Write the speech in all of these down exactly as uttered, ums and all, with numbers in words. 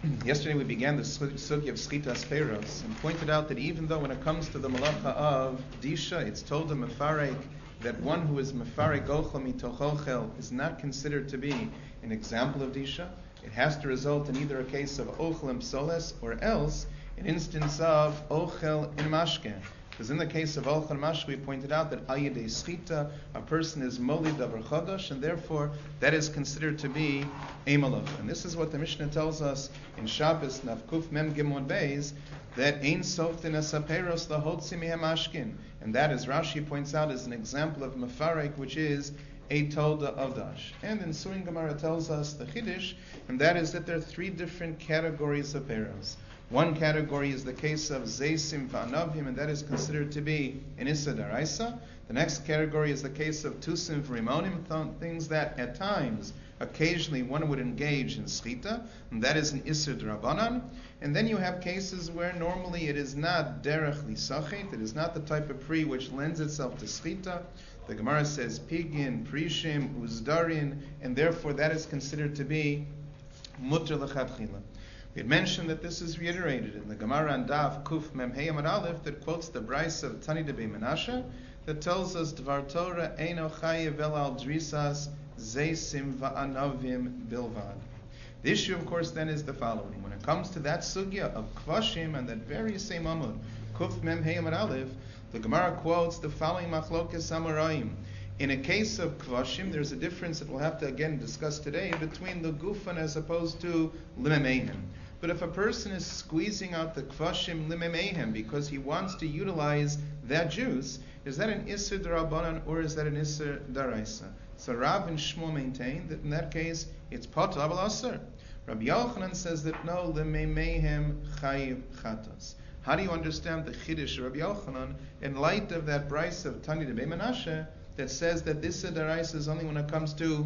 Yesterday we began the sugya of Schitas Peiros and pointed out that even though when it comes to the malacha of Disha, it's told the Mefarek that one who is Mefarek Ochel mitoch Ochel is not considered to be an example of Disha. It has to result in either a case of Ochel and Psoles or else an instance of Ochel and Mashke. Because in the case of Ochel and Mashke, we pointed out that Ayidei Schita, a person is Molid Davar Chodosh, and therefore that is considered to be a malacha. And this is what the Mishnah tells us in Shabbos, Navkuf Mem Gimon Beis, that Ein Sof Asaperos Lahotzi Mehem Ashkin. And that, as Rashi points out, is an example of Mefarek, which is a Tolda of Dash. And in Surin Gemara tells us the Chiddush, and that is that there are three different categories of Peros. One category is the case of Zeisim V'Anavim, and that is considered to be an Issa Daraisa. The next category is the case of Tusim V'Rimonim, th- things that at times, occasionally, one would engage in Schita, and that is an Issa D'Rabanan. And then you have cases where normally it is not Derech Lisachit, it is not the type of pri which lends itself to Schita. The Gemara says Pigin, Prishim, Uzdarin, and therefore that is considered to be Mutter L'Chatchila. We had mentioned that this is reiterated in the Gemara and Daf Kuf Mem Hey Amud Aleph that quotes the Brisa of Tani Debei Menashe that tells us Dvar Torah Eino Chayev El Al Drisas Zeisim Va'anavim Bilvad. The issue, of course, then is the following: when it comes to that sugya of Kvashim and that very same Amud Kuf Mem Hey Amud Aleph, the Gemara quotes the following Machlokes Amoraim. In a case of Kvashim, there's a difference that we'll have to again discuss today between the Gufan as opposed to Limemeihem. But if a person is squeezing out the Kvashim Limemeihem because he wants to utilize that juice, is that an Isser D'Rabbanan or is that an Isser D'Araisa? So Rav and Shmuel maintain that in that case it's Potter Aval Aser. Rabbi Yochanan says that no, Limemeihem Chayiv Chatas. How do you understand the Chiddush of Rabbi Yochanan in light of that Brisa of Tani Debei Menashe that says that this Daraisa is only when it comes to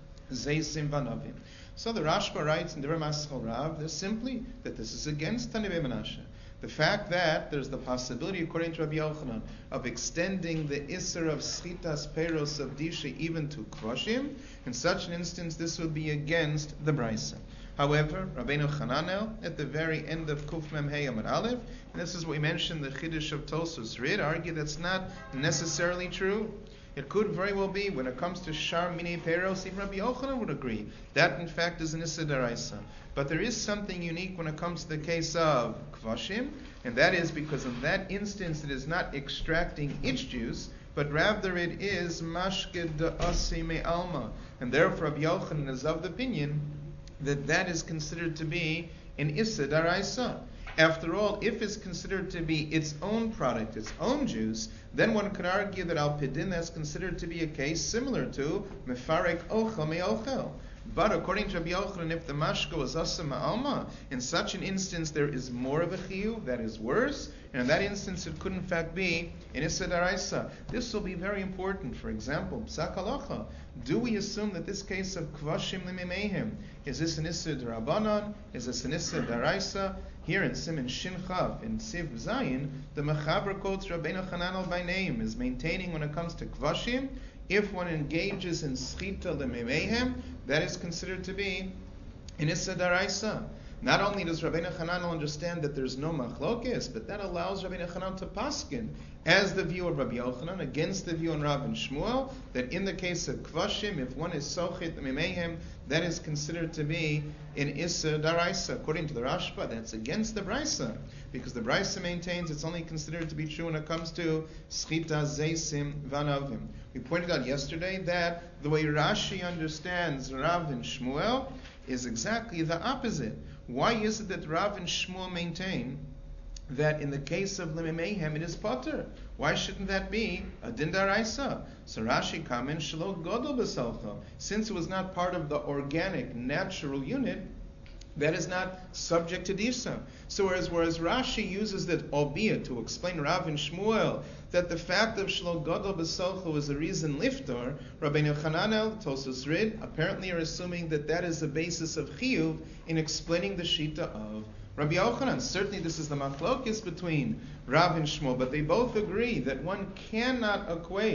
Zeisim Vanavim? So the Rashba writes in the Ramaschal Rav that simply that this is against Tani Debei Menashe. The fact that there's the possibility, according to Rabbi Yochanan, of extending the Isser of Schitas Peros of Disha even to Kvashim, in such an instance this would be against the Brisa. However, Rabbeinu Chananel, at the very end of Kuf Mem Hey Amud Aleph, and this is what we mentioned, the Chiddush of Tosfos Rid, argue that's not necessarily true. It could very well be, when it comes to Shar Mini Peros, even Rabbi Yochanan would agree. That, in fact, is an Issa D'Araisa. But there is something unique when it comes to the case of Kvashim, and that is because in that instance it is not extracting its juice, but rather it is Mashke D'Asi Me'alma. And therefore Rabbi Yochanan is of the opinion that that is considered to be an Issa D'Araisa. After all, if it's considered to be its own product, its own juice, then one could argue that Al Pidin that's considered to be a case similar to Mefarek Ochel Me'ochel. But according to Rabbi Yochanan, if the mashka was asa ma'alma, in such an instance there is more of a chiyuv, that is worse, and in that instance it could in fact be an issa daraisa. This will be very important. For example, psak halacha. Do we assume that this case of kvashim limimehim, is this an issa darabanan? Is this an issa daraisa? Here in Siman Shin Chav, in Siv Zayin, the Mechaber quotes Rabbeinu Chananel by name, is maintaining when it comes to kvashim, if one engages in schita lemeimehem, that is considered to be an issa daraisa. Not only does Rabbeinu Chananel understand that there's no machlokes, but that allows Rabbeinu Chananel to paskin as the view of Rabbi Yochanan against the view of Rav and Shmuel, that in the case of kvashim, if one is sochit lemeimehem, that is considered to be an issa daraisa. According to the Rashba, that's against the Brisa, because the Brisa maintains it's only considered to be true when it comes to schita zeisim vanavim. We pointed out yesterday that the way Rashi understands Rav and Shmuel is exactly the opposite. Why is it that Rav and Shmuel maintain that in the case of limimeihem it is potter? Why shouldn't that be a din daraisa? So Rashi comments, shelo godol b'salcha, since it was not part of the organic, natural unit, that is not subject to disa. So whereas, whereas Rashi uses that, albeit to explain Rav and Shmuel, that the fact of shelo godol b'salcha was a reason liftor, Rabbeinu Chananel, Tosfos Rid, apparently are assuming that that is the basis of chiyuv in explaining the shita of Rabbi Yochanan. Certainly this is the machlokes between Rav and Shmuel, but they both agree that one cannot equate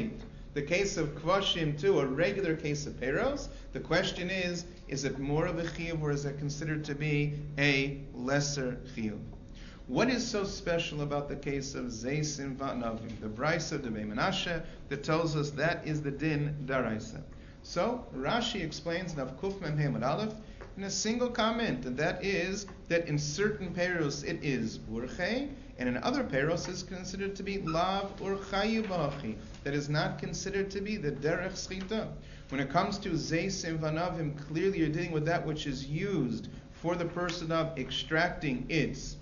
the case of kvashim to a regular case of peros, the question is, is it more of a chiyuv or is it considered to be a lesser chiyuv? What is so special about the case of zeisim va'navim, the brisa de Menashe, that tells us that is the din daraisa? So Rashi explains Nav Kuf Mem Hemad Aleph in a single comment, and that is that in certain peros it is urche, and in other peros is considered to be lav urchayu ba'achi, that is not considered to be the derech schita. When it comes to zeisim va'navim, clearly you're dealing with that which is used for the person of extracting its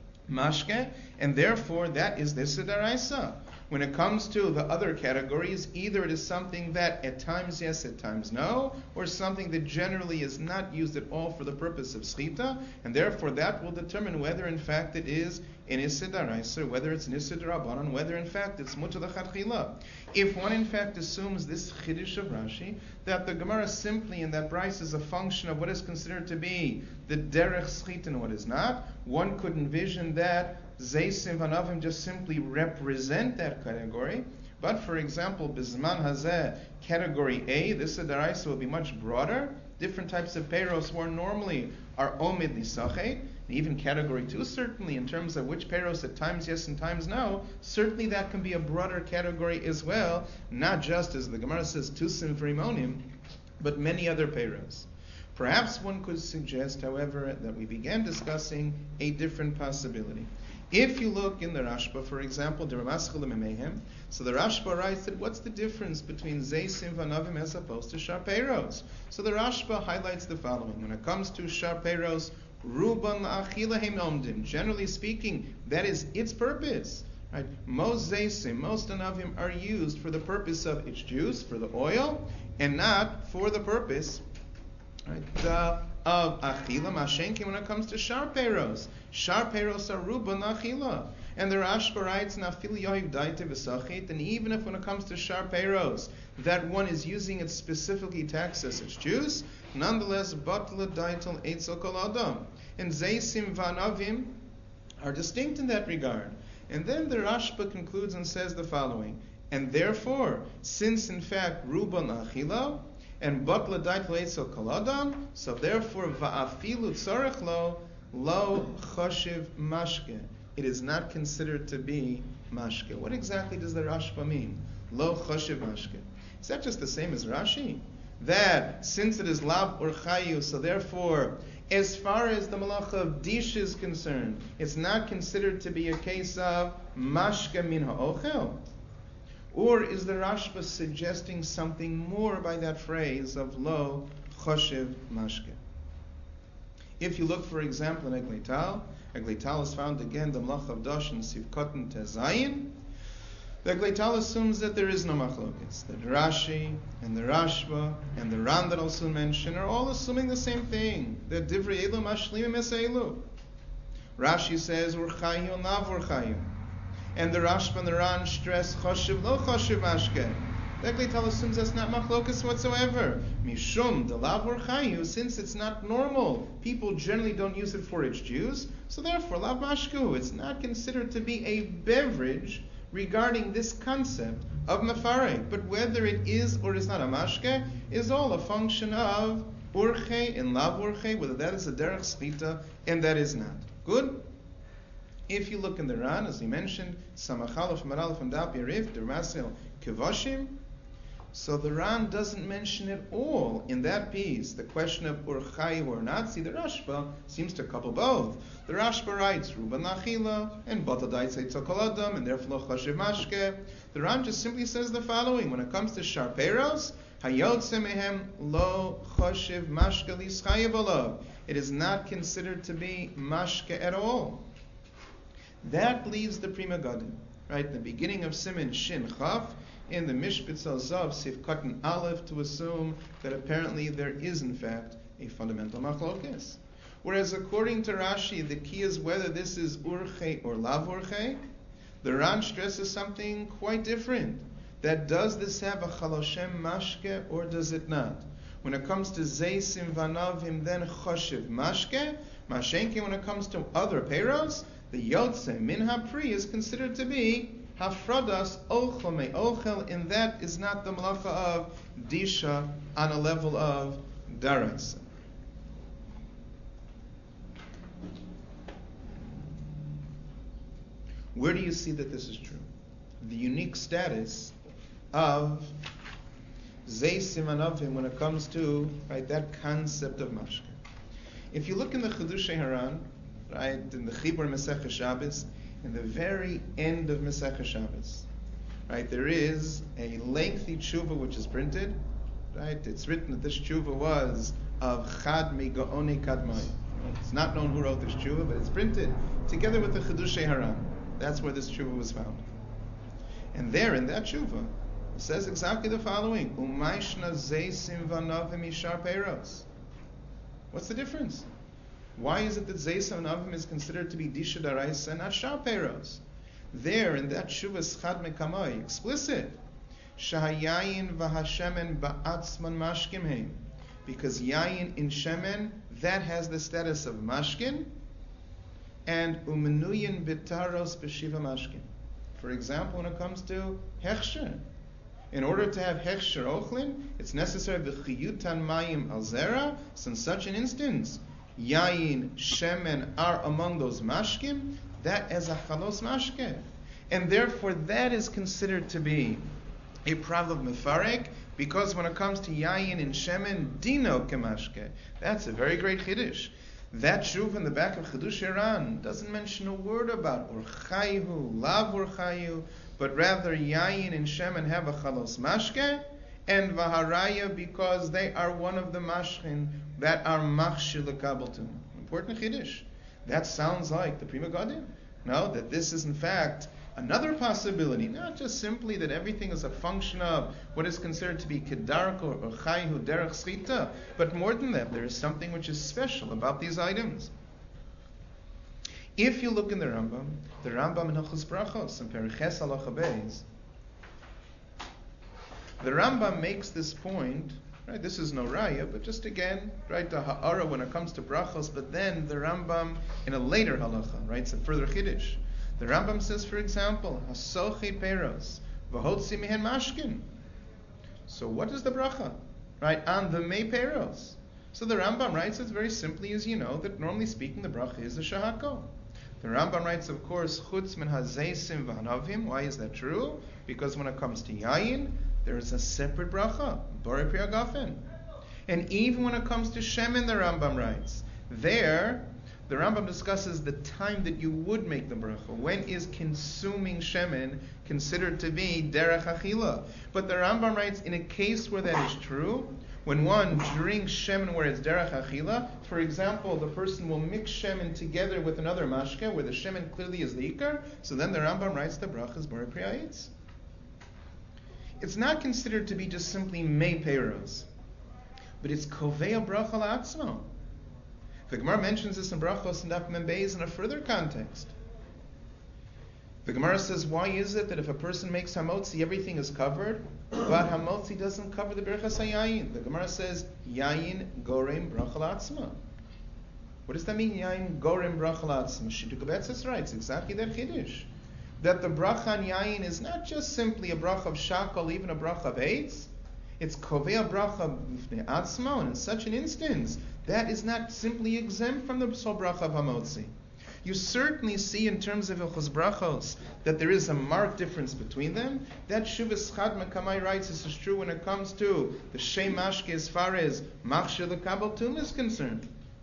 mashke, and therefore that is the sidaraisa. When it comes to the other categories, either it is something that at times yes, at times no, or something that generally is not used at all for the purpose of schita, and therefore that will determine whether in fact it is an isid daraisa, whether it's an isid rabbanon, whether in fact it's mutar l'chadchila. If one in fact assumes this chiddush of Rashi, that the Gemara simply in that brayso is a function of what is considered to be the derech schita and what is not, one could envision that zeisim v'navim just simply represent that category. But for example, bizman hazeh, category A, this daraisa will be much broader. Different types of peros more normally are omid lisachet. Even category two, certainly, in terms of which peros at times yes and times no, certainly that can be a broader category as well, not just as the Gemara says, tusim v'rimonim, but many other peros. Perhaps one could suggest, however, that we began discussing a different possibility. If you look in the Rashba, for example, the Ramaschal Memehem, so the Rashba writes that what's the difference between zeisim v'navim as opposed to sharperos? So the Rashba highlights the following. When it comes to sharperos, ruban la'achila heim omdim. Generally speaking, that is its purpose. Right? Most zeisim, most anavim are used for the purpose of its juice, for the oil, and not for the purpose, right, uh, of achila mashenki when it comes to sharperos. Sharperos are ruban achila. And the Rashba writes, Nafil yohiv daite v'sachit, and even if when it comes to sharperos, that one is using it specifically to access its juice, nonetheless, batla daitel eitzel kol adam. And zeisim v'anavim are distinct in that regard. And then the Rashba concludes and says the following, and therefore, since in fact ruban achila, and batla daitel eitzel kol adam, so therefore va'afilu tzarech lo, lo choshev mashke. It is not considered to be mashke. What exactly does the Rashba mean? Lo choshev mashke. Is that just the same as Rashi? That since it is lav or chayu, so therefore, as far as the malacha of dish is concerned, it's not considered to be a case of mashke min ha'ochel? Or is the Rashba suggesting something more by that phrase of lo choshev mashke? If you look, for example, in Eglital, Eglital is found again, the Mlach of Dosh and Sivkotten Tezayin. The Eglital assumes that there is no machlokes. That Rashi and the Rashba and the Ran that also mention are all assuming the same thing. That Divrei Elu Mashlimim Es Elu. Rashi says Urchayu and Lav Urchayu. And the Rashba and the Ran stress Choshev Lo Choshev Mashke. The Eglital assumes that's not machlokes whatsoever. Mishum, the lav urchayu, since it's not normal, people generally don't use it for its juice, so therefore lav mashku, it's not considered to be a beverage regarding this concept of mefarek. But whether it is or is not a mashke is all a function of urche and lav urche, whether that is a derech spita and that is not. Good? If you look in the Ran, as we mentioned, Samachalef Maralef and Dap Yerif, the Rasil Kivashim, so the Ran doesn't mention at all in that piece the question of urchayu or not. See, the Rashba seems to couple both. The Rashba writes ruban achila and batadai eitzel kol adam and therefore lo choshev mashke. The Ran just simply says the following: when it comes to sharperos, hayotze mehem lo choshev mashke lischayev olav. It is not considered to be mashke at all. That leaves the Prima Gadim, right? The beginning of Siman Shin Chaf in the Mishpitz Zav Sif Katan Aleph to assume that apparently there is in fact a fundamental machlokes. Whereas according to Rashi, the key is whether this is urche or lav urche. The Ran stresses something quite different. That does this have a chaloshem mashke or does it not? When it comes to zeisim vanavim, then choshev mashke. Mashenke, when it comes to other peros, the yotze min hapri is considered to be Hafradas ochel me ochel, and that is not the malacha of disha on a level of daras. Where do you see that this is true? The unique status of Zeisim Anavim when it comes to, right, that concept of mashke. If you look in the Chiddushei Haran, right, in the Chibur Masechah Shabbos, in the very end of Masechah Shabbos, right, there is a lengthy tshuva which is printed, right? It's written that this tshuva was of Chad Mi Gaoni Kadmai. It's not known who wrote this tshuva, but it's printed together with the Chiddushei Haran. That's where this tshuva was found. And there in that tshuva, it says exactly the following: Umayshna zeisim vanavim ishar peiros. What's the difference? Why is it that zeisim vanavim is considered to be disha daraisa and not shar peiros? There in that tshuva schad mekamoi, explicit, shahayayin v'hashemen ba'atzman mashkim heim, because yayin in shemen that has the status of mashkin, and umenuyin bitaros b'shiva mashkin. For example, when it comes to hechsher, in order to have hechsher ochlin, it's necessary v'chiyutan mayim al zera. So in such an instance, yayin, shemen are among those mashkim, that is a chalos mashke. And therefore that is considered to be a problem mefarek, because when it comes to yayin and shemen, dino kemashke. That's a very great chiddush. That shuv in the back of Chiddushei Haran doesn't mention a word about urchayu, lav urchayu, but rather yayin and shemen have a chalos mashke, and vaharaya because they are one of the mashkin that are machshir lekabaltum. Important chiddush. That sounds like the Prima Gadim. No, that this is in fact another possibility, not just simply that everything is a function of what is considered to be kedarko or chayhu derech schita, but more than that, there is something which is special about these items. If you look in the Rambam, the Rambam in Hilchos Brachos and Periches Halacha Beis, the Rambam makes this point. Right, this is no raya, but just again, right, the ha'ara when it comes to brachos. But then the Rambam in a later halacha, right, it's a further chiddush. The Rambam says, for example, hasochi peros v'hotzi mihen mashkin. So what is the bracha, right, on the mei peros? So the Rambam writes it very simply, as you know, that normally speaking the bracha is the shahako. The Rambam writes, of course, chutz min hazeisim v'hanavim. Why is that true? Because when it comes to yayin, there is a separate bracha, borei pri hagafen. And even when it comes to shemen, the Rambam writes, there, the Rambam discusses the time that you would make the bracha. When is consuming shemen considered to be derech achila? But the Rambam writes, in a case where that is true, when one drinks shemen where it's derech achila, for example, the person will mix shemen together with another mashke, where the shemen clearly is the ikar, so then the Rambam writes the bracha is borei pri ha'etz. It's not considered to be just simply mei peiros, but it's kovea bracha la'atzmo. The Gemara mentions this in Brachos and Daf Mem Beis in a further context. The Gemara says, why is it that if a person makes hamotzi, everything is covered, but hamotzi doesn't cover the berachas hayayin? The Gemara says, yayin gorem bracha la'atzmo. What does that mean, yayin gorem bracha la'atzmo? Shittuk Betzis writes exactly that chiddush. That the bracha on yayin is not just simply a bracha of shakal, even a bracha of eitz. It's kovea bracha b'fnei atzmo, and in such an instance, that is not simply exempt from the sol bracha of hamotzi. You certainly see in terms of Hilchos Brachos that there is a marked difference between them. That Shuvas Chad Mekamai writes this is true when it comes to the Shem Mashke as far as Machshir L'Kabel Tum is concerned.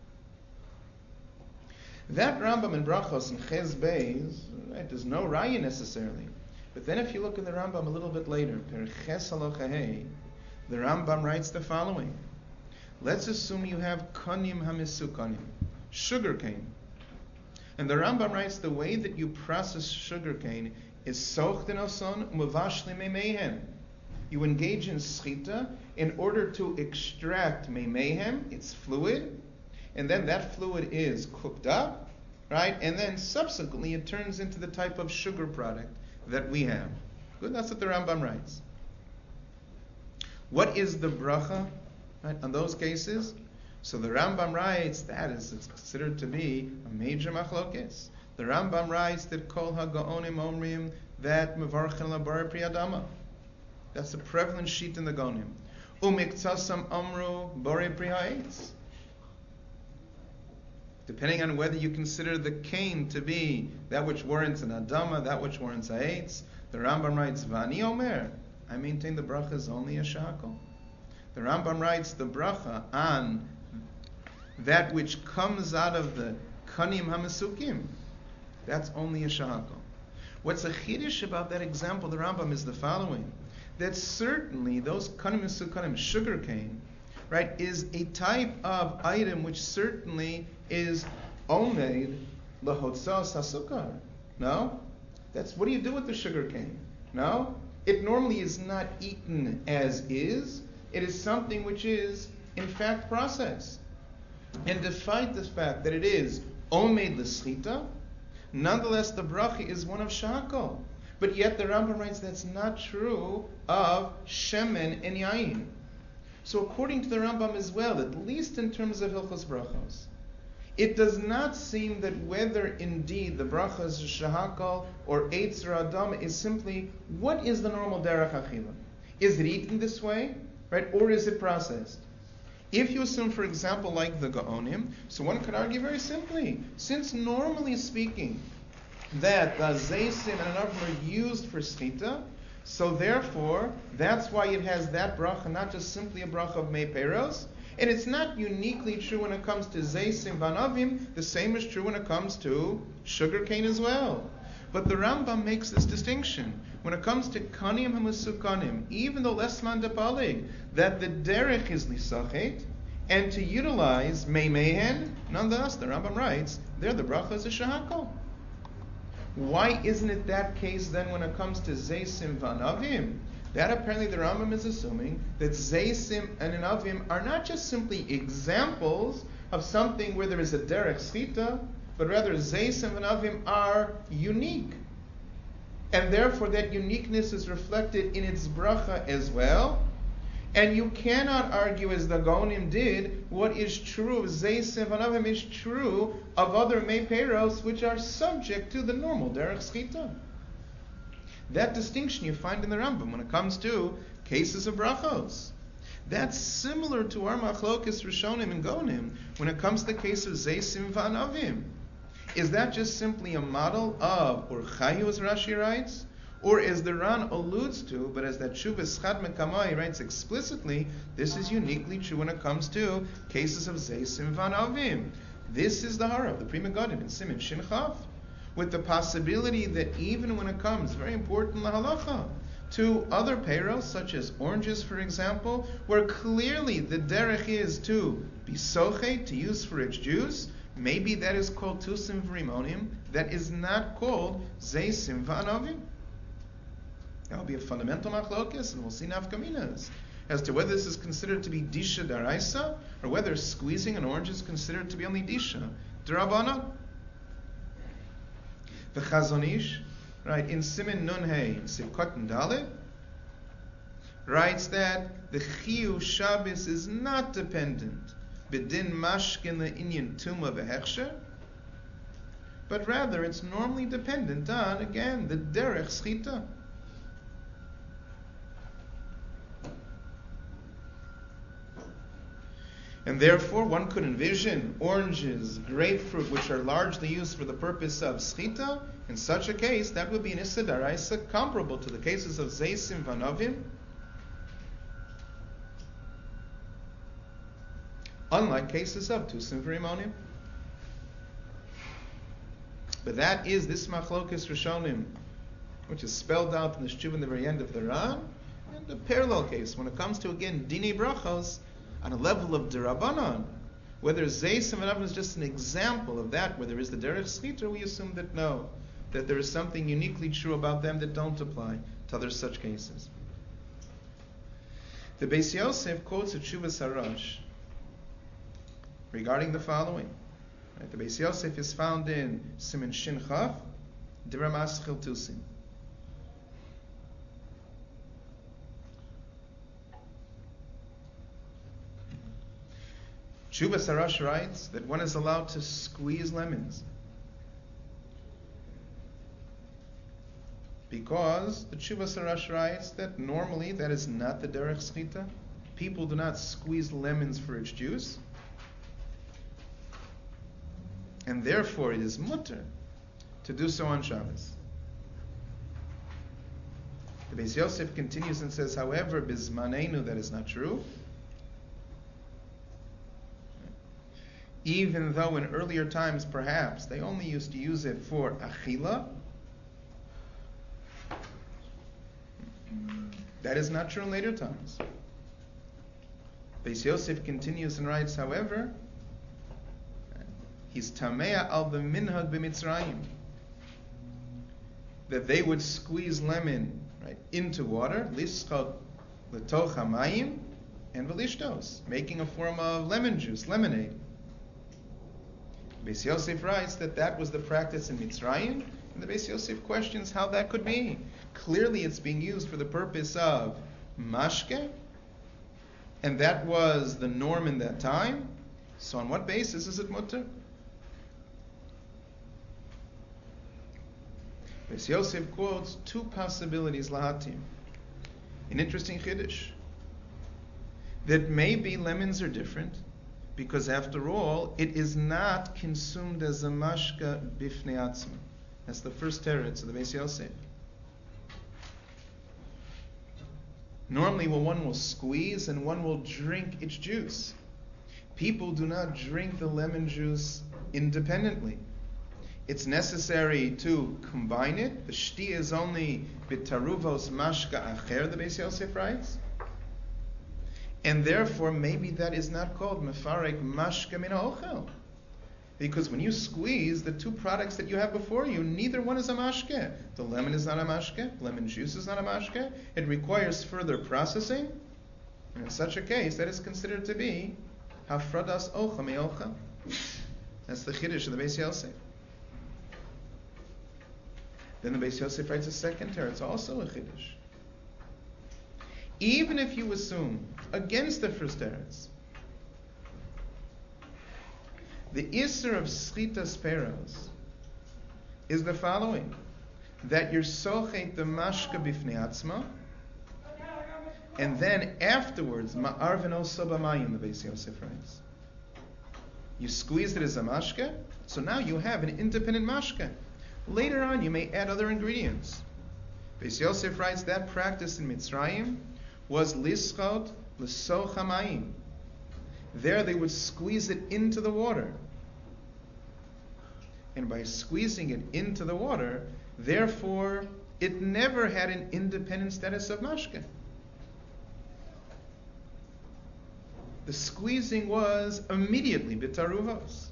That Rambam in Brachos and Ches Beis, right, there's no raya necessarily. But then if you look in the Rambam a little bit later, Per Ches Halacha Hei, the Rambam writes the following. Let's assume you have Konim HaMisukonim, sugar cane. And the Rambam writes the way that you process sugar cane is Sochten Oson Muvashli Meimehen. You engage in schita in order to extract Meimehem, its fluid, and then that fluid is cooked up, right? And then subsequently it turns into the type of sugar product that we have. Good, that's what the Rambam writes. What is the bracha, right, on those cases? So the Rambam writes that is it's considered to be a major machlokes. The Rambam writes that kol hagaonim omrim that mevarchen labar pri adama. That's the prevalent sheet in the Gonim. Umiktsasam amru bore pri ha'etz. Depending on whether you consider the cane to be that which warrants an adama, that which warrants ha'etz, the Rambam writes, Vani omer, I maintain the bracha is only a shakal. The Rambam writes the bracha on that which comes out of the kanim hamasukim. That's only a shakal. What's a chiddush about that example, the Rambam, is the following: that certainly those kanim hasukanim, sugar cane, right, is a type of item which certainly is omed lahotzas hasukar. No, that's what do you do with the sugar cane? No, it normally is not eaten as is. It is something which is, in fact, processed. And despite the fact that it is omed l'schita, nonetheless the bracha is one of shakal. But yet the Rambam writes that's not true of shemen and yain. So according to the Rambam as well, at least in terms of hilchos brachos, it does not seem that whether indeed the bracha is shahakal or eitz or adam is simply what is the normal derech achila. Is it eaten this way? Right? Or is it processed? If you assume, for example, like the Gaonim, so one could argue very simply, since normally speaking, that the Zeisim and Anavim are used for Schita, so therefore, that's why it has that bracha, not just simply a bracha of Mei Peros, and it's not uniquely true when it comes to Zeisim Vanavim, the same is true when it comes to sugarcane as well. But the Rambam makes this distinction. When it comes to kanim hamasukanim, even though lesman depalig, that the derech is lisachet, and to utilize mei mehen, nonetheless, the Rambam writes, there the bracha is a shahakal. Why isn't it that case then when it comes to zeisim vanavim? That apparently the Rambam is assuming that zeisim and anavim are not just simply examples of something where there is a derech schita, but rather zeisim and anavim are unique. And therefore that uniqueness is reflected in its bracha as well. And you cannot argue, as the Gaonim did, what is true of Zeisim Vanavim is true of other Meiperos which are subject to the normal Derech Schita. That distinction you find in the Rambam when it comes to cases of brachos. That's similar to our Machlokes Rishonim and Gaonim when it comes to the case of Zeisim Vanavim. Is that just simply a model of Urchayu, as Rashi writes? Or as the Ran alludes to, but as that Shuvas Chad Mekamai writes explicitly, this is uniquely true when it comes to cases of Zeisim Vanavim. This is the Hara of the Pri Megadim in Siman Shin Chaf, with the possibility that even when it comes, very important lahalacha, to other peiros, such as oranges, for example, where clearly the derech is to be soche, to use for its juice, maybe that is called tusim v'rimonim, that is not called zeisim v'anavim. That will be a fundamental machlokes, and we'll see nafkaminas as to whether this is considered to be disha daraisa, or whether squeezing an orange is considered to be only disha d'rabbanan. The Chazon Ish, right, in Siman Nun Hey, Sivkot and Dalet, writes that the Chiyu Shabbos is not dependent B'din mashkin le'inyan tuma v'hechsher, but rather it's normally dependent on, again, the derech schita. And therefore, one could envision oranges, grapefruit, which are largely used for the purpose of schita. In such a case, that would be an issa daraisa comparable to the cases of zeisim vanavim, unlike cases of tusim v'rimonim. But that is this machlokes rishonim, which is spelled out in the Shuv in the very end of the Ran, and the parallel case when it comes to, again, dini brachos on a level of derabanan, whether zeisim vanavim is just an example of that, where there is the derech schita, we assume that no, that there is something uniquely true about them that don't apply to other such cases. The Beis Yosef quotes a Tshuvas Harash regarding the following. Right, the Beis Yosef is found in Siman Shin Chaf, Diramas Chiltusim. Tshuvas Harash writes that one is allowed to squeeze lemons. Because the Tshuva Sarash writes that normally that is not the derech schita. People do not squeeze lemons for its juice. And therefore it is mutter to do so on Shabbos. The Beis Yosef continues and says, however, bizmanenu, that is not true. Even though in earlier times perhaps they only used to use it for achila, that is not true in later times. Beis Yosef continues and writes, however, he's tamea al the minhag b'Mitzrayim, that they would squeeze lemon right into water, lischot letoch hamayim, and velishtos, making a form of lemon juice, lemonade. Beis Yosef writes that that was the practice in Mitzrayim, and the Beis Yosef questions how that could be. Clearly it's being used for the purpose of mashke, and that was the norm in that time. So on what basis is it mutter? Beis Yosef quotes two possibilities lahatim. An interesting chiddush. That maybe lemons are different, because after all, it is not consumed as a mashka bifnei atzma. That's the first teretz of the Beis Yosef. Normally, well, one will squeeze and one will drink its juice. People do not drink the lemon juice independently. It's necessary to combine it. The shti is only bitaruvos mashka acher, the Beis Yosef writes. And therefore, maybe that is not called mefarek mashka min ha'ochel. Because when you squeeze the two products that you have before you, neither one is a mashke. The lemon is not a mashke. Lemon juice is not a mashke. It requires further processing. And in such a case, that is considered to be hafradas ocha me'ocha. That's the chiddush of the Beis Yosef. Then the Beis Yosef writes a second teretz. It's also a chiddush. Even if you assume against the first teretz, the Isser of Schitas Peros is the following: that you're sochet the mashka bifnei atzma, and then afterwards ma'arven oso b'mayim, the Beis Yosef writes. You squeeze it as a mashka, so now you have an independent mashka. Later on, you may add other ingredients. Beis Yosef writes that practice in Mitzrayim was lischot l'soch hamayim. There they would squeeze it into the water. And by squeezing it into the water, therefore, it never had an independent status of mashke. The squeezing was immediately bitaruvos.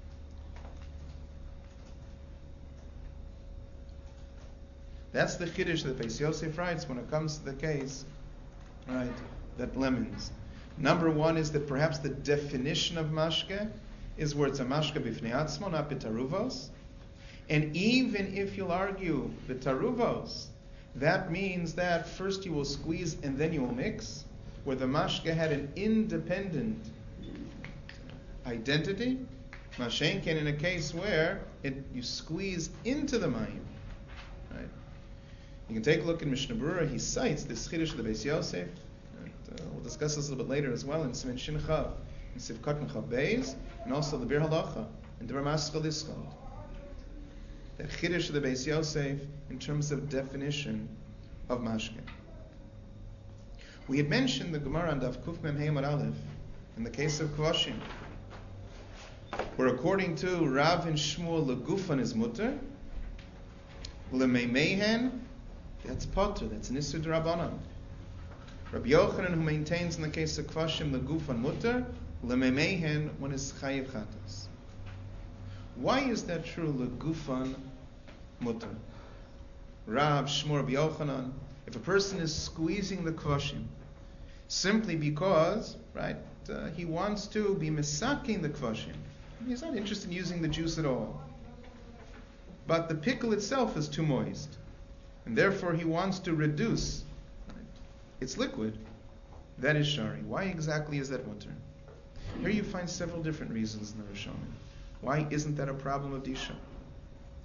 That's the chiddush that Beis Yosef writes when it comes to the case, right, that lemons. Number one is that perhaps the definition of mashke is where it's a mashke bifnei atzmo, not bitaruvos. And even if you'll argue bitaruvos, that means that first you will squeeze and then you will mix, where the mashke had an independent identity. Mashenken in a case where it, you squeeze into the mayim. Right? You can take a look in Mishnah Berurah. He cites this chiddush of the Beis Yosef. Uh, we'll discuss this a little bit later as well in Siman Shin Chav, in Sivkot and Chav Beis, and also the Bir Halacha, and the Ramaskal Iskot. The chiddush of the Beis Yosef in terms of definition of mashke. We had mentioned the Gemara on Daf Kuf Mem Hey Amud Aleph in the case of Kvoshim, where according to Rav and Shmuel, legufan is mutter, lemeimehen, that's potter, that's an Isur D'Rabbanan. Rabbi Yochanan, who maintains in the case of Kvashim the gufan mutter, lemeimehen, one is chayiv chatas. Why is that true? Legufan mutter. Rav, Shmuel, Rabbi Yochanan. If a person is squeezing the kvashim simply because, right, uh, he wants to be misaking the kvashim, he's not interested in using the juice at all. But the pickle itself is too moist, and therefore he wants to reduce, right, its liquid. That is shari. Why exactly is that mutter? Here you find several different reasons in the Rishonim. Why isn't that a problem of Disha?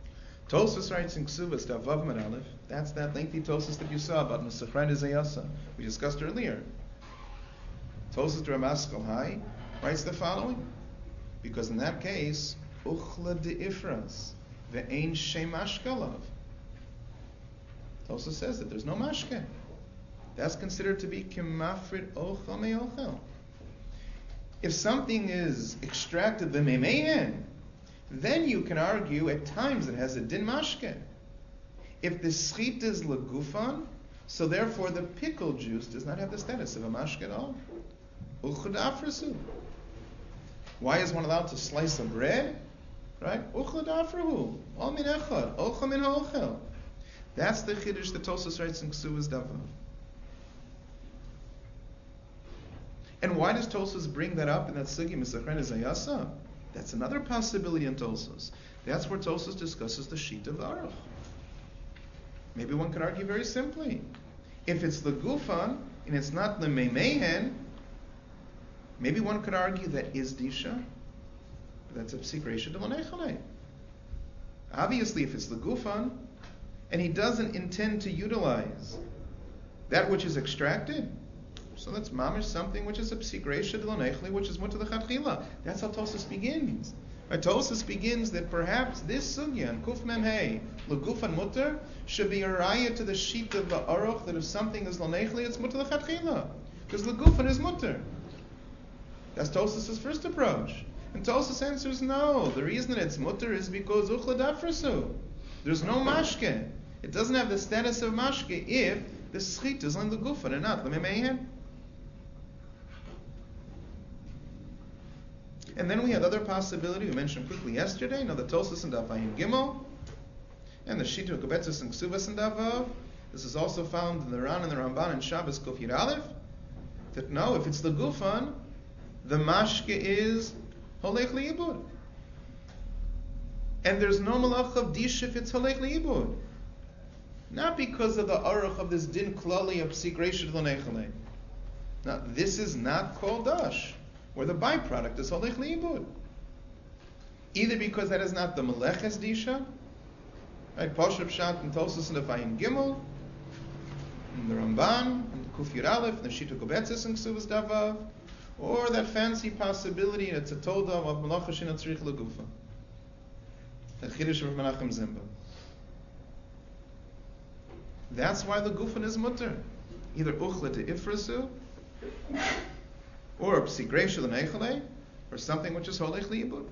Tosfos writes in Ksuvas, Davav Med Aleph, that's that lengthy Tosfos that you saw about Mesachrein Zayasa, we discussed earlier. Tosfos Ramaskal Hai writes the following, because in that case, Uchla de Ifras, Ve'ein Shem Ashkalav. Tosfos says that there's no mashke. That's considered to be Kimafrid Ochel Me'ochel. If something is extracted the memehen, then you can argue at times it has a din mashke. If the schit is legufan, so therefore the pickle juice does not have the status of a mashke at all. Uchad afrasu. Why is one allowed to slice a bread? Right? Uchad afrahu. All min echad. Ocha min ha'ochel. That's the chiddush that Tosfos writes in Ksuvas Davav. And why does Tosfos bring that up in that sugi Mesachrein Zayasa? That's another possibility in Tosfos. That's where Tosfos discusses the sheet of the Aruch. Maybe one could argue very simply. If it's the gufan and it's not the meimehen, maybe one could argue that is disha. That's a psik reisha de l'nechalei. Obviously, if it's the gufan and he doesn't intend to utilize that which is extracted, so that's mamish something which is a psik reisha de l'nechalei, which is mutter l'chatchila. That's how Tosfos begins. Right? Tosfos begins that perhaps this sugya and kuf mem hey l'gufan mutter should be a raya to the sheet of the aruch that if something is l'nechalei, it's mutter l'chatchila, because l'gufan is mutter. That's Tosfos' first approach. And Tosfos answers no. The reason that it's mutter is because uchla dafrasu. There's no mashke. It doesn't have the status of mashke if the schit is on the gufan and not the memehen. And then we had other possibility we mentioned quickly yesterday. You know, the Tosfos and Davayin Gimel, and the Shitu Gebetzis and Ksuvas and Davav. This is also found in the Ran and the Ramban and Shabbos Kuf Yud Aleph. That no, if it's the gufan, the mashke is holech liibud, and there's no malach of dish if it's holech liibud. Not because of the aruch of this din klali of psik reisha l'nechalei. Now, this is not called dash, where the byproduct is holech liibud. Either because that is not the meleches disha, right? Posher Pshat and Tosfos and the Davayin Gimel, and the Ramban, and the Kuf Yud Aleph, and the Shitu Gebetzis and Ksuvas Davav, or that fancy possibility that it's a toda of malacha shina tzrich legufa, the chiddush of Menachem Zimba. That's why the gufan is mutter, either uchla to ifrasu, or psik reisha l'nechalei, or something which is holech liibud.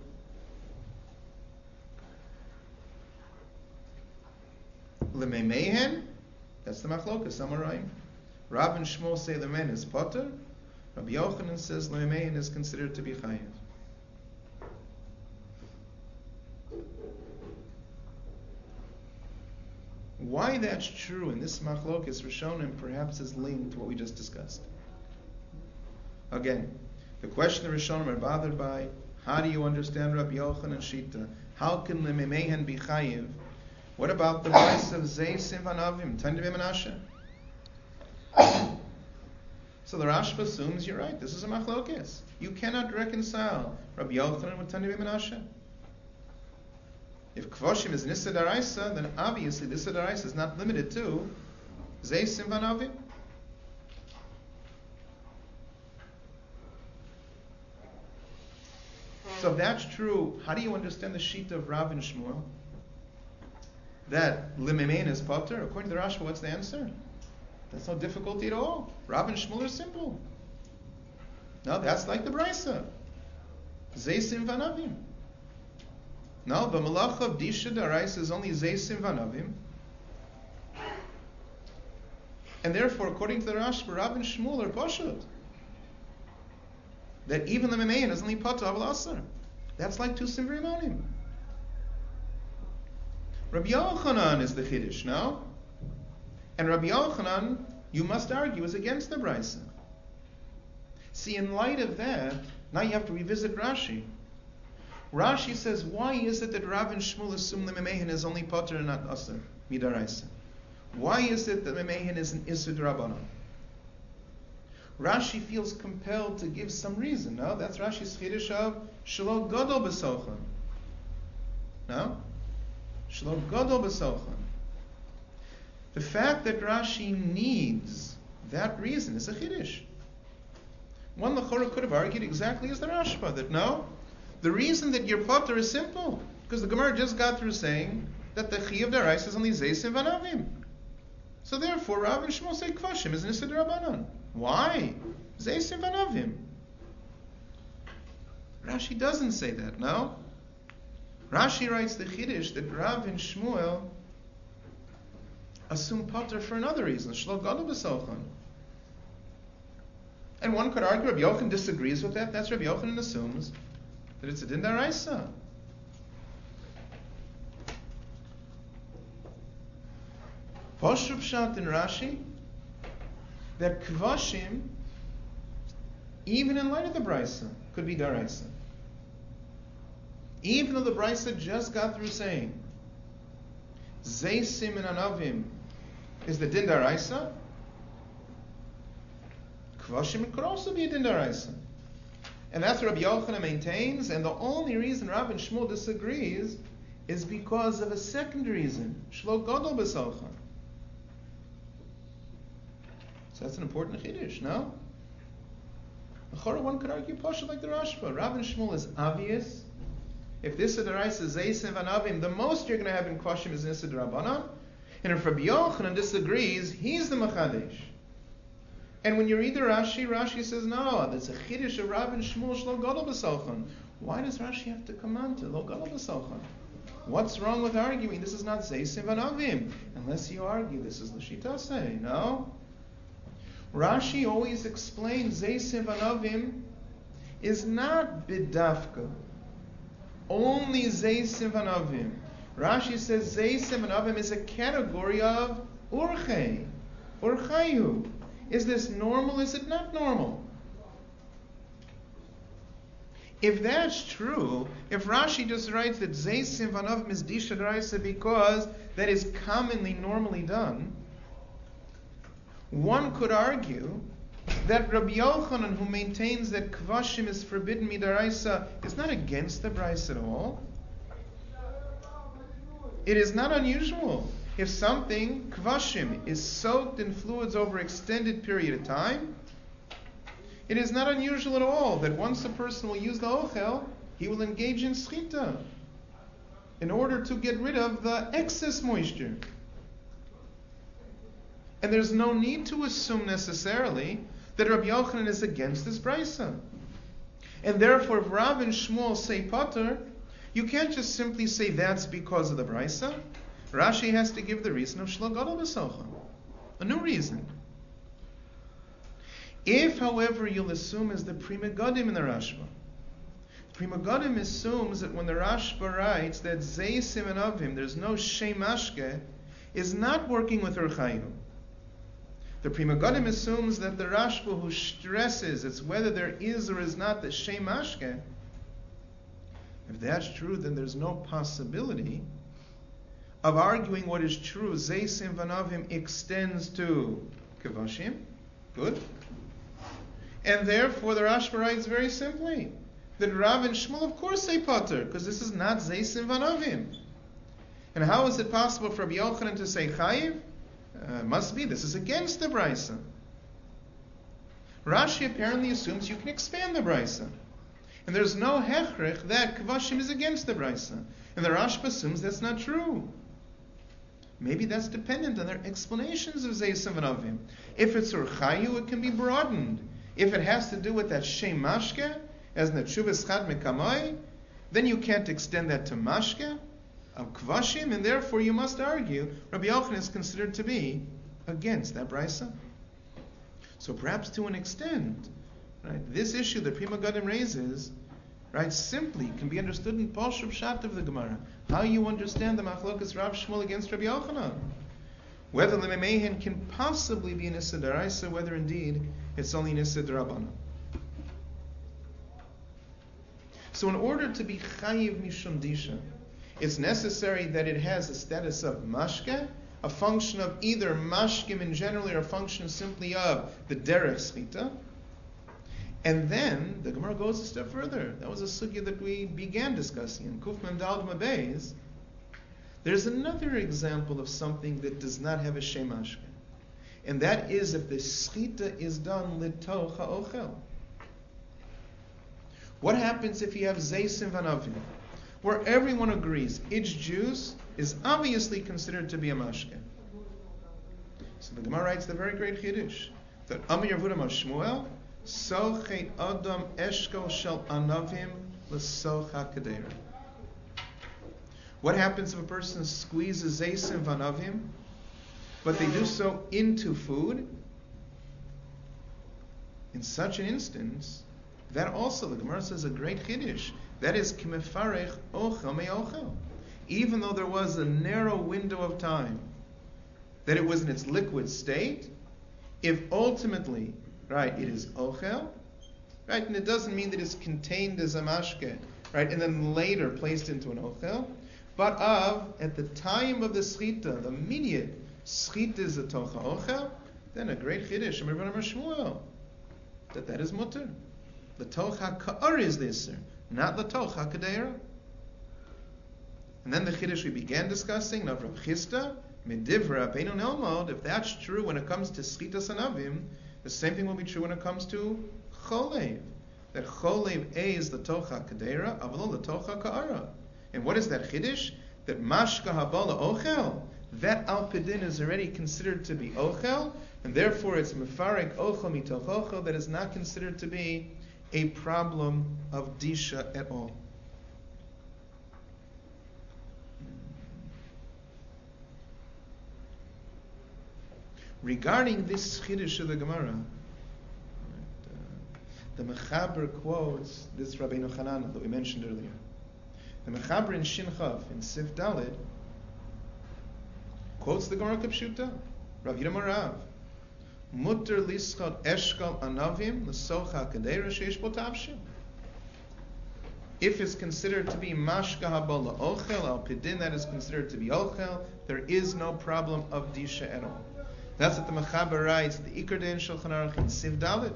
L'meimehen, that's the machlokas Amoraim. Rav and Shmuel say the man is potter. Rabbi Yochanan says Le'mein is considered to be chayiv. Why that's true in this machlokes Rishonim perhaps is linked to what we just discussed. Again, the question the Rishonim are bothered by: how do you understand Rabbi Yochanan Shita? How can Le'mein be chayiv? What about the voice of Zay Sivanavim, Tandivim Menashe? So the Rashba assumes you're right. This is a machlokes. You cannot reconcile Rabbi Yochanan with Tandivim Menashe. If Kvoshim is Nissa Daraisa, then obviously Nissa Daraisa is not limited to Zay Sivanavim. So if that's true, how do you understand the sheet of Rav and Shmuel? That Limemein is potter? According to the Rashba, what's the answer? That's no difficulty at all. Rav and Shmuel are simple. No, that's like the Brisa. Zeisim vanavim. No, the malach of Disha Daraisa is only Zeisim vanavim. And therefore, according to the Rashba, Rav and Shmuel are poshut. That even the Memein is only potter of Asar. That's like two Simvrimonim. Rabbi Yochanan is the Chiddush, no? And Rabbi Yochanan, you must argue, is against the Brisa. See, in light of that, now you have to revisit Rashi. Rashi says, why is it that Rav and Shmuel assume the Memehen is only Potter and not Asr, Midaraisa? Why is it that Memehen is an Isud Rabbanon? Rashi feels compelled to give some reason, no? That's Rashi's Chiddush of Shelo Godol B'Sochon. No? Shlo Gadol B'Sochan. The fact that Rashi needs that reason is a chiddush. One L'chora could have argued exactly as the Rashba, that no, the reason that your potter is simple, because the Gemara just got through saying that the Chiyuv Daraisa is only Zeisim Vanavim. So therefore, Rav and Shmuel say Kvashim is Nisid Rabbanon. Why? Zeisim Vanavim. Rashi doesn't say that, no? Rashi writes the Chiddush that Rav and Shmuel assume potter for another reason, Shlo Gadol B'Sochan. And one could argue Rabbi Yochanan disagrees with that. That's Rabbi Yochanan assumes that it's a din daraisa. Pashut Pshat in Rashi that kvashim, even in light of the brisa, could be daraisa. Even though the brisa just got through saying Zeisim and Anavim is the din daraisa, Kvashim could also be a din daraisa. And that's what Rabbi Yochanan maintains, and the only reason Rav and Shmuel disagrees is because of a second reason, Shlo Gadol B'Sochan. So that's an important chiddush, no? L'chora one could argue Pasha like the Rashba. Rav and Shmuel is obvious. If this is daraisa Zeisim Vanavim, the most you're going to have in Kvashim is Nisid Rabbanan. And if Rabbi Yochanan disagrees, he's the Machadesh. And when you read the Rashi, Rashi says, no, there's a chiddush of Rav and Shmuel Shlo Gadol B'Sochan. Why does Rashi have to come on to Lo Gadol B'Sochan? What's wrong with arguing this is not Zeisim Vanavim? Unless you argue this is L'shita say, no? Rashi always explains Zeisim Vanavim is not Bidafka. Only Zeisim Vanavim. Rashi says Zeisim Vanavim is a category of Urchei, Urchayu. Is this normal? Is it not normal? If that's true, if Rashi just writes that Zeisim Vanavim is Disha D'Oraisa because that is commonly, normally done, one could argue that Rabbi Yochanan, who maintains that Kvashim is forbidden Midaraisa, is not against the Brisa at all. It is not unusual. If something, Kvashim, is soaked in fluids over an extended period of time, it is not unusual at all that once a person will use the Ochel, he will engage in Schita in order to get rid of the excess moisture. And there's no need to assume necessarily that Rabbi Yochanan is against this brisa. And therefore, if Rav and Shmuel say Potter, you can't just simply say that's because of the brisa. Rashi has to give the reason of Shlo Gadol B'Sochan, a new reason. If, however, you'll assume as the Pri Megadim in the Rashba, Pri Megadim assumes that when the Rashba writes that Zeisim and Avim, there's no Shem Mashke, is not working with Urchayu. The Pri Megadim assumes that the Rashba who stresses it's whether there is or is not the Shem Mashke, if that's true, then there's no possibility of arguing what is true. Zeisim Vanavim extends to Kavashim. Good. And therefore the Rashba writes very simply that Rav and Shmuel of course say Potter, because this is not Zeisim Vanavim. And how is it possible for Rabbi Yochanan to say Chayiv? Uh, must be this is against the Brisa. Rashi apparently assumes you can expand the Brisa. And there's no hechrech that Kvashim is against the Brisa. And the Rashba assumes that's not true. Maybe that's dependent on their explanations of Zeisim Vanavim. If it's Urchayu, it can be broadened. If it has to do with that Shem Mashke, as Netshuvas Chad Mekamai, then you can't extend that to Mashke of Kvashim, and therefore you must argue Rabbi Yochanan is considered to be against that Brisa. So perhaps to an extent, right, this issue that Pri Megadim raises, right, simply can be understood in Pashut Pshat of the Gemara. How you understand the Machlokas Rav Shmuel against Rabbi Yochanan. Whether the Memehen can possibly be Nisid D'Oraisa, whether indeed it's only Nisid D'Rabbanan. So in order to be Chayiv Mishum Disha, it's necessary that it has a status of Mashke, a function of either Mashkim in general or a function simply of the Derech Schita. And then the Gemara goes a step further. That was a sugya that we began discussing in Kuf Mem Daled Mabez, There's another example of something that does not have a shem mashke, and that is if the schita is done litoch ha'ochel. What happens if you have zeisim vanavim, where everyone agrees its juice is obviously considered to be a mashke? So the Gemara writes the very great chiddush that Amir Yehuda Shmuel sochet adam eshkol shel anavim l'soch hakadera. What happens if a person squeezes zeisim vanavim, but they do so into food? In such an instance, that also, the Gemara says, a great chiddush. That is, kimefarech ochel me'ochel. Even though there was a narrow window of time that it was in its liquid state, if ultimately, right, it is ochel, right, and it doesn't mean that it's contained as a mashke, right, and then later placed into an ochel, but of, at the time of the schita, the immediate schita is a tocha ochel, then a great chiddush, Amar Rabbi Shmuel, that that is mutter. The tocha ka'ar is the iser, not the tocha kadeira. And then the chiddush we began discussing, of Rav Chisda, medivra beinu nelmod, if that's true when it comes to schitas anavim, the same thing will be true when it comes to cholev. That cholev a is the tocha kadeira, avalo the tocha ka'ara. And what is that chiddush? That mashka habala ochel, that alpidin is already considered to be ochel, and therefore it's mefarek ochel mitoch ochel, that is not considered to be a problem of disha at all. Regarding this chiddush of the Gemara, uh, the Mechaber quotes this Rabbeinu Hanan that we mentioned earlier. The Mechaber in Shin Chav, in Sif Daled, quotes the Gemara Kipshuta, Rav Yirmiyah Rav, Mutter lischot eshkal anavim l'socha kadeira sheish bo tavshil. If it's considered to be mashka habala ochel al pidin, that is considered to be ochel, there is no problem of disha at all. That's what the Mechaber writes, the Ikar Dein Shulchan Aruch in Siv Dalet.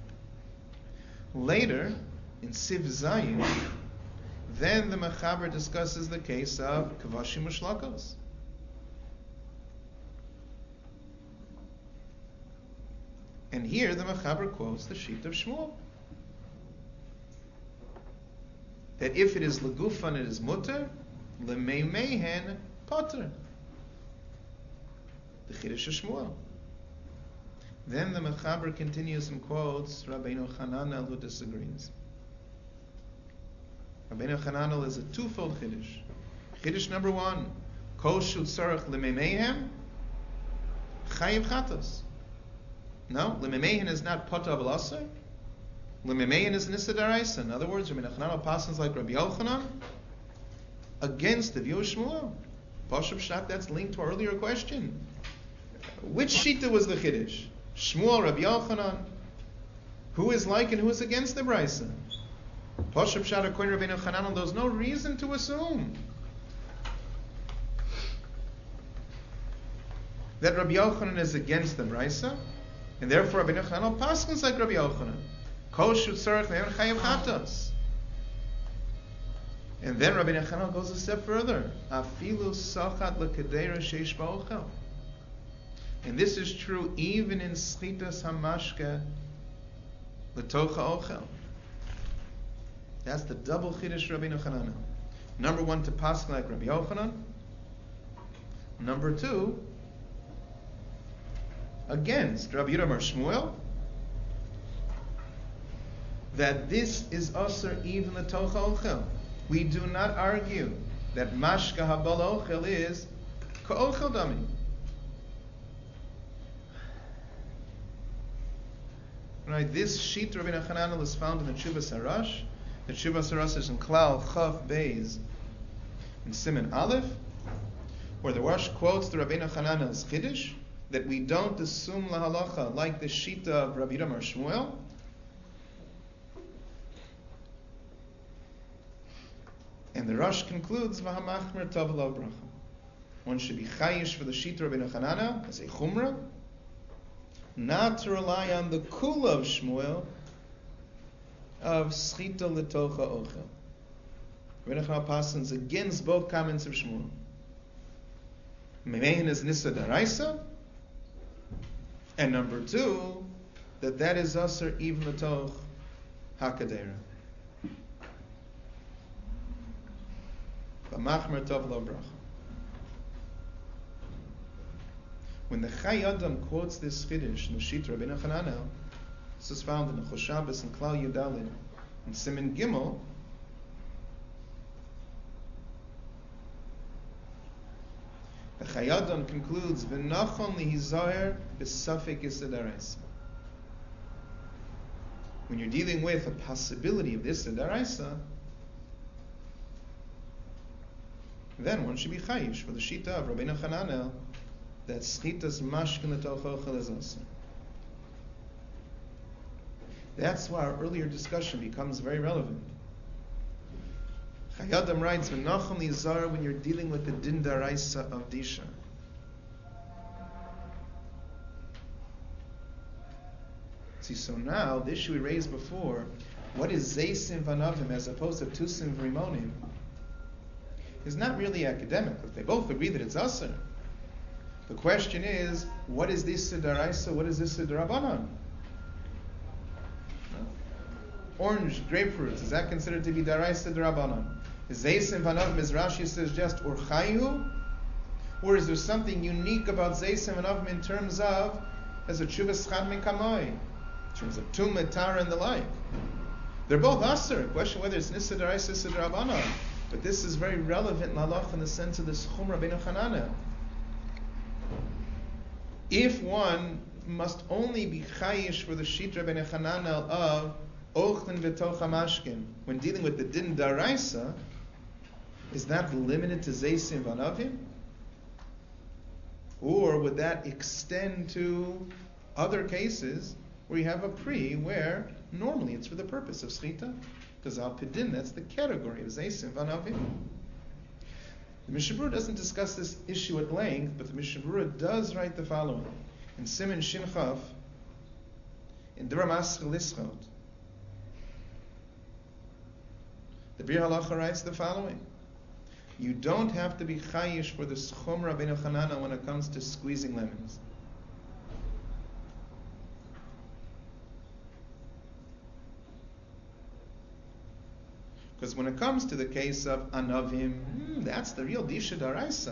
Later, in Siv Zayin, then the Mechaber discusses the case of Kavashim Ushlakos. And here the Mechaber quotes the sheet of Shmuel. That if it is legufan, it is mutter, lemeimehen potter. The Chiddush of Shmuel. Then the Mechaber continues and quotes Rabbeinu Hananel, who disagrees. Rabbeinu Hananel is a twofold Chiddush. Chiddush number one, Kol shut tzarech lemeimehen chayiv chatos. No, lememehen is not pota of alasar. Lememehen is nissa daraisa. In other words, Rabbeinu Hananel passes like Rabbi Yochanan against the view of Shmuel. Pashup Shat, that's linked to our earlier question. Which shita was the chiddush? Shmuel, Rabbi Yochanan. Who is like and who is against the brisa? Pashup Shat, according to Rabbeinu Hananel, there's no reason to assume that Rabbi Yochanan is against the brisa, and therefore Rabbeinu Hananel passes like Rabbi Yochanan. Kol shut tzarech le'en chayav chatos. And then Rabbeinu Hananel goes a step further. Afilu sachat l'kadeira sheish ba'ochel. And this is true even in schitas hamashke l'tocha ochel. That's the double chiddush Rabbeinu Hananel. Number one, to pass like Rabbi Yochanan. Number two, against Rabbi Yehuda Bar Shmuel, that this is asur even the tocha ochel. We do not argue that mashka habal ochel is ka'ochel dami. Right, this sheet Rabbeinu Hananel is found in the Tshuvas Harash. The Tshuvas Harash is in Klal Chav Beis in Siman Aleph, where the Rosh quotes the Rabbeinu Hananel's chiddush that we don't assume la halacha like the shita of Rabbi Yehuda Bar Shmuel. And the Rosh concludes, V'hamachmer tov lo bracha. One should be chayish for the shita of Rabbeinu Hananel as a chumrah, not to rely on the kula of Shmuel of schita l'tocha ochel. Rabbeinu Hananel passes against both comments of Shmuel. Memehen is Nisa Daraisa. And number two, that that is Aser even Latoch HaKadera. B'machmer Tov Lo Bracha. When the Chai Adam quotes this Chiddush, Nushit Rabbeinu Hananel, this is found in the Choshabas and Klal Yudalin and Siman Gimel. The Chai Adam concludes, V'nachon lihizayer b'safek yisadaraisa. When you're dealing with a possibility of this Daraisa, then one should be chayish for the Shita of Rabbeinu Hananel that Schitas Mashkin L'Toch Ochel is also. That's why our earlier discussion becomes very relevant. Chai Adam writes, V'nachon lihizayer when you're dealing with the Din Daraisa of Disha. See, so now, the issue we raised before, what is Zeisim Vanavim as opposed to Tusim Vrimonim, is not really academic. They both agree that it's Aser. The question is, what is this Daraisa, what is this Darabanan? Orange, grapefruits, is that considered to be Daraisa Darabanan? Is Zeisim Vanavim, as Rashi says, just Urchayu? Or is there something unique about Zeisim Vanavim in terms of, as a Chuvas Chad Mekamoi? In terms of Tumah, Tara, and the like. They're both Aser. Question whether it's Nisa Daraisa, Nisa Darabanan. But this is very relevant in Halach in the sense of the Schum Rabbeinu Hananel. If one must only be chayish for the Shit Rabbeinu Hananel of Ochlin V'toch HaMashkin when dealing with the Din Daraisa, is that limited to Zeisim Vanavim? Or would that extend to other cases where you have a pri where normally it's for the purpose of Schita? Because Al Pidin, that's the category of Zeisim Vanavim. The Mishnah Berurah doesn't discuss this issue at length, but the Mishnah Berurah does write the following. In Siman Shin Chaf, in Dvar Maschil Lischot, the Bir Halacha writes the following. You don't have to be chayish for the Schom Rabbeinu Hananel when it comes to squeezing lemons. Because when it comes to the case of Anavim, hmm, that's the real Disha Daraisa.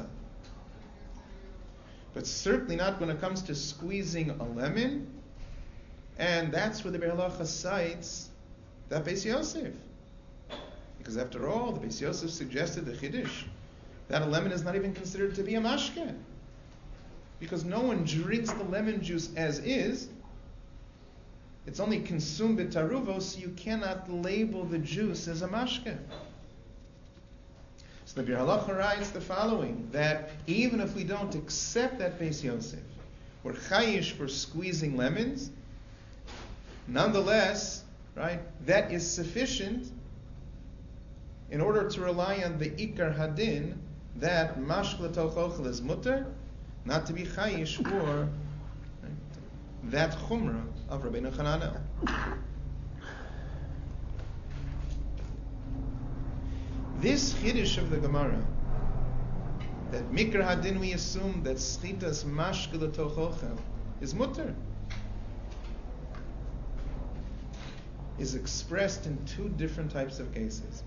But certainly not when it comes to squeezing a lemon, and that's where the Be'er Halacha cites that Beis Yosef. Because after all, the Beis Yosef suggested the Chiddush that a lemon is not even considered to be a mashke. Because no one drinks the lemon juice as is. It's only consumed b'taruvo, so you cannot label the juice as a mashke. So the Bir Halacha writes the following, that even if we don't accept that Beis Yosef, we're chayish for squeezing lemons, nonetheless, right, that is sufficient in order to rely on the Ikar Hadin, that mashke l'toch ochel is mutter, not to be chayish for right, that chumrah of Rabbeinu Hananel. This chiddush of the Gemara, that mikra hadin we assume that schitas mashke l'toch ochel is mutter, is expressed in two different types of cases.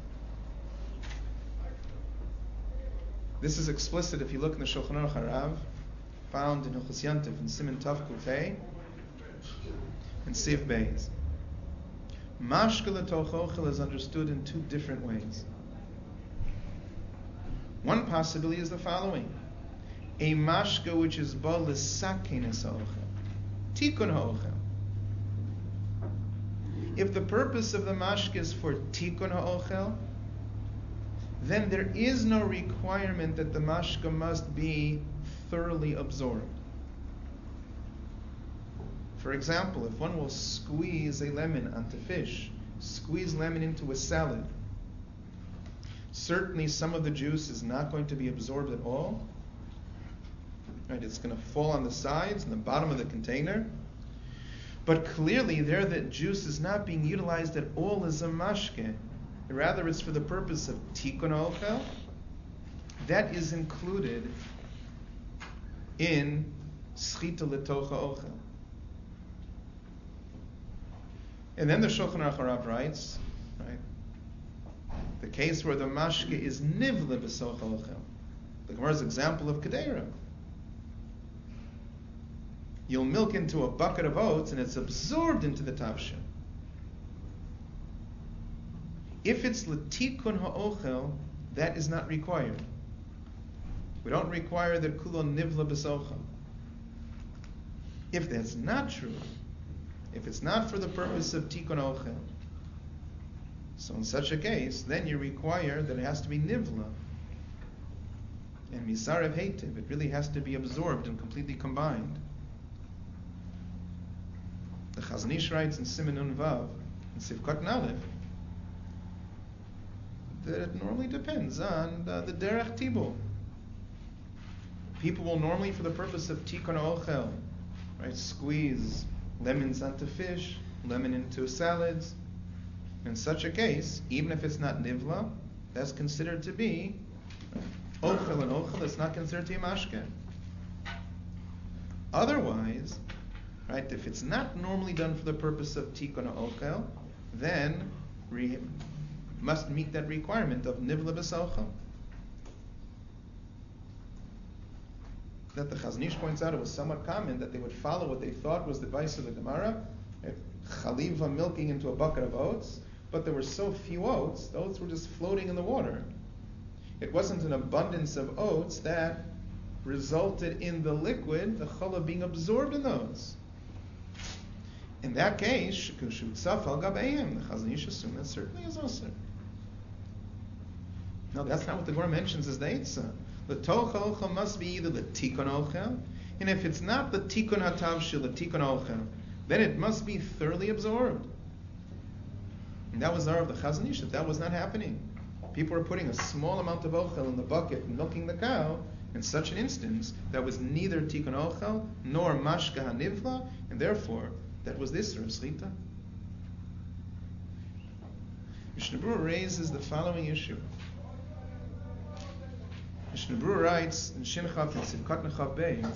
This is explicit if you look in the Shulchan Aruch Harav, found in Hilchos Yantif in Siman Tav Kufei and Siv Beis. Mashke l'toch ochel is understood in two different ways. One possibility is the following: a mashke which is ba l'sakein es ha'ochel, tikun ha'ochel. If the purpose of the mashke is for tikun ha'ochel, then there is no requirement that the mashke must be thoroughly absorbed. For example, if one will squeeze a lemon onto fish, squeeze lemon into a salad, certainly some of the juice is not going to be absorbed at all. Right, it's going to fall on the sides and the bottom of the container. But clearly there the juice is not being utilized at all as a mashke. Rather, it's for the purpose of tikkun ochel. That is included in schita letocha ochel. And then the Shulchan Aruch Harav writes, right, the case where the mashke is nivle b'socha ochel. The Gemara's example of Kedera. You'll milk into a bucket of oats and it's absorbed into the tavshin. If it's l'tikun ha'ochel, that is not required. We don't require that kulo nivla b'socha. If that's not true, if it's not for the purpose of tikun ochel, so in such a case, then you require that it has to be nivla. And misarev heitiv, it really has to be absorbed and completely combined. The Chazon Ish writes in Siman Nun Vav, in Sivkot Aleph, that it normally depends on uh, the derech tibul. People will normally, for the purpose of tikun ochel, right, squeeze lemons onto fish, lemon into salads. In such a case, even if it's not nivla, that's considered to be ochel, and ochel is not considered to be mashke. Otherwise, right, if it's not normally done for the purpose of tikun ochel, then re- must meet that requirement of nivla b'socha. That the Chazon Ish points out, it was somewhat common that they would follow what they thought was the advice of the Gemara, right? Chaliva milking into a bucket of oats, but there were so few oats, the oats were just floating in the water. It wasn't an abundance of oats that resulted in the liquid, the challah, being absorbed in those. In that case, shekushu tzaf al gabeim, the Chazon Ish assumed that certainly is also. No, that's not what the Gemara mentions as the Eitzah. The tocha ochel must be either the tikun ochel, and if it's not the tikun hatavshil, the tikun ochel, then it must be thoroughly absorbed. And that was our of the Chazon Ish, that that was not happening. People were putting a small amount of ochel in the bucket and milking the cow. In such an instance, that was neither tikun ochel nor mashka hanivla, and therefore that was this of Schita. Mishnah Berurah raises the following issue. Mishnah Berurah writes in Shinchav and Sivkot Nechav Beis,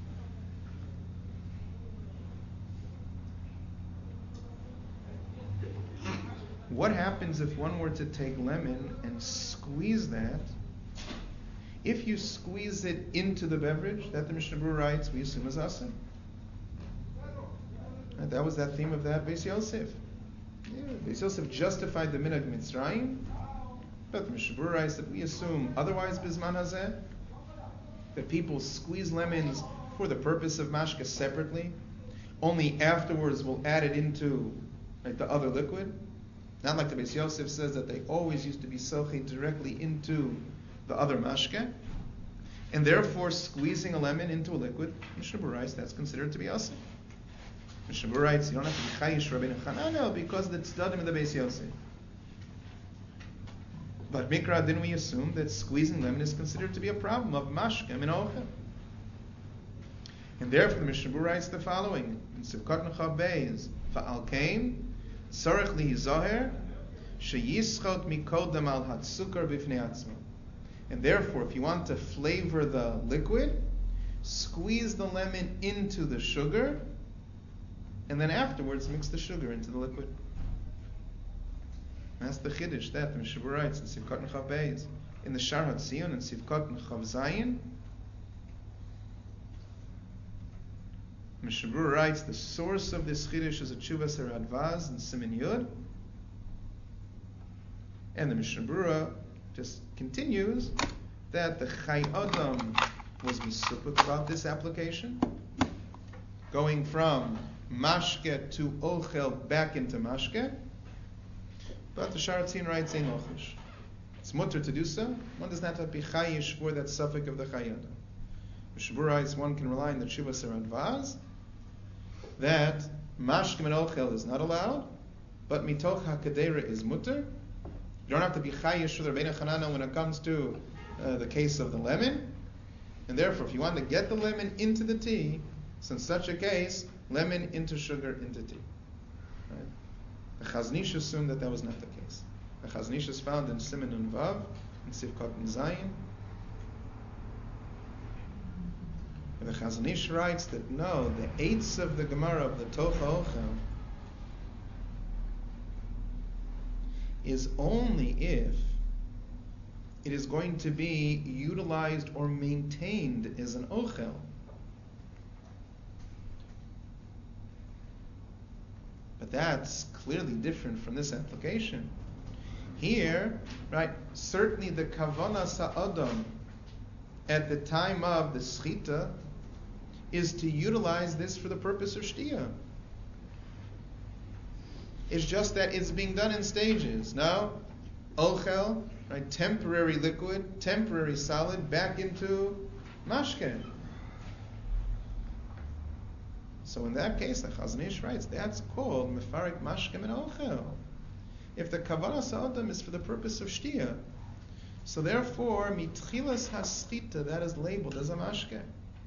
what happens if one were to take lemon and squeeze that? If you squeeze it into the beverage, that the Mishnah Berurah writes, we assume is asin. Right, that was that theme of that Beis Yosef. Yeah, Beis Yosef justified the minhag Mitzrayim, but the Mishnah Berurah writes that we assume otherwise bisman hazeh, that people squeeze lemons for the purpose of mashka separately, only afterwards will add it into, right, the other liquid. Not like the Beis Yosef says that they always used to be sochei directly into the other mashke, and therefore squeezing a lemon into a liquid, Mishnah Berurah writes that's considered to be asin. Mishnah Berurah writes you don't have to be chayish Rabbeinu Chananel because the tzdadim of the Beis Yosef. But Mikra, then we assume that squeezing lemon is considered to be a problem of mashke and ochel. And therefore the Mishnah Berurah writes the following in Sivkot Nechav Beis, Fa'al Kain Tzarech lihizaher sheyischot mikodem al hatzukar bifnei atzmo. And therefore, if you want to flavor the liquid, squeeze the lemon into the sugar, and then afterwards mix the sugar into the liquid. That's the chiddush that the Mishnah Berurah writes in Sivkot Nechav Beis. In the Shar HaTzion and Sivkot Nechav Zayin, Mishnah Berurah writes the source of this chiddush is a Tshuvas Radvaz and Siman Yud, and the Mishnah Berurah just continues that the Chai Adam was misupuk about this application, going from mashke to ochel back into mashke. But the Shar HaTzion writes ein ochish. It's mutter to do so. One does not have to be chayish for that suffix of the Chai Adam. Mishnah Berurah writes one can rely on the Tshuvas Radvaz that mashke and ochel is not allowed, but mitoch hakadera is mutter. You don't have to be chayish for the Rabbeinu Chananel when it comes to uh, the case of the lemon. And therefore, if you want to get the lemon into the tea, so in such a case, lemon into sugar into tea. Right? The Chazon Ish assumed that that was not the case. The Chazon Ish is found in Siman Nun Vav, in Sivkot Zayin. The Chazon Ish writes that no, the eights of the Gemara of the Tocha Ochel is only if it is going to be utilized or maintained as an Ochel. But that's clearly different from this application. Here, right, certainly the Kavanah Sa'adam at the time of the Schita is to utilize this for the purpose of Shtiyah. It's just that it's being done in stages. Now, Ochel, right, temporary liquid, temporary solid, back into Mashke. So in that case, the Chazon Ish writes, that's called Mefarik Mashke Min Ochel. If the Kavanah Sa'adam is for the purpose of Shtiyah, so therefore, Mitchilas Haschita, that is labeled as a Mashke.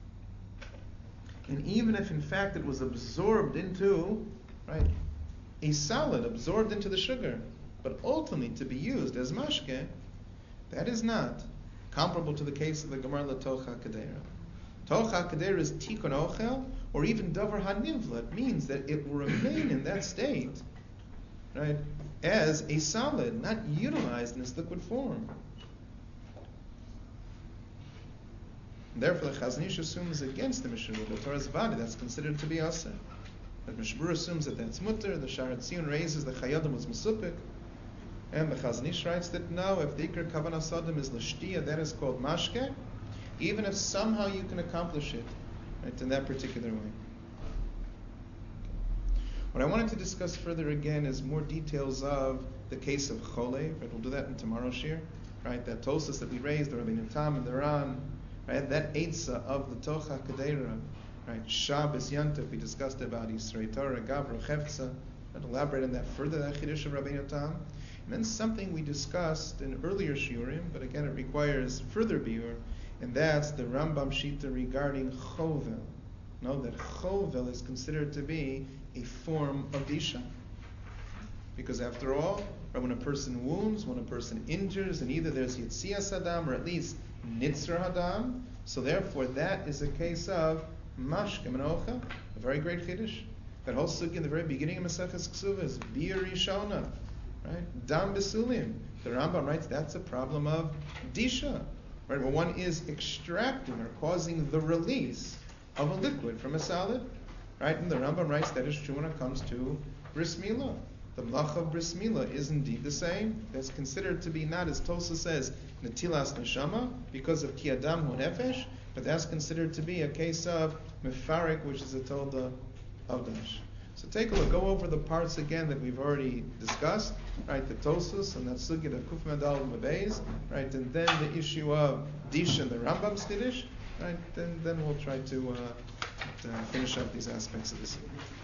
And even if in fact it was absorbed into, right, a solid, absorbed into the sugar, but ultimately to be used as Mashke, that is not comparable to the case of the Gemara Tocha Kedera. Tocha Kedera is Tikun Ochel, or even Davar HaNivla. It means that it will remain in that state, right, as a solid, not utilized in its liquid form. Therefore, the Chazon Ish assumes against the Mishnah, the Torah's Vadi, that's considered to be Asa. The Mishmur assumes that that's Mutter, the Sha'ar Tzion raises the Chayadim was Mesupik, and the Chazon Ish writes that no, if the Ikar Kavanah Sa'adam is L'Shtiyah, that is called Mashke, even if somehow you can accomplish it, right, in that particular way. What I wanted to discuss further again is more details of the case of Chole, right? We'll do that in tomorrow's shir, right? That Tosas that we raised, the Rabbeinu Tam and the Ran, right? That Eitzah of the Tocha Kedera, right? Shabbos Yantif, we discussed about Yisrei Torah, Gavra, Chefza, and elaborate on that further, that Chiddush of Rabbeinu Tam. And then something we discussed in earlier shiurim, but again it requires further biur, and that's the Rambam Shita regarding Chovel. Know that Chovel is considered to be a form of Disha. Because after all, when a person wounds, when a person injures, and either there's Yitzias Hadam or at least Nitzer Hadam, so therefore that is a case of Mashke Min Ochel, a very great Chiddush. That whole sugya in the very beginning of Maseches Ksuvah is Bir Rishona, right? Dam Besulim. The Rambam writes that's a problem of Disha, right? Where one is extracting or causing the release of a liquid from a solid, right? And the Rambam writes that is true when it comes to Bris Milah. The Mlacha of Bris Milah is indeed the same. That's considered to be not, as Tosa says, Netilas Neshama, because of Ki Adam Hu Nefesh, but that's considered to be a case of Mefarik, which is a Tolda Avdash. So take a look, go over the parts again that we've already discussed, right? The Tosus and that Sugya, the Kuf Medal Mabeis, right? And then the issue of Dish and the Rambam's Kiddush, right? Then, then we'll try to, uh, to finish up these aspects of this.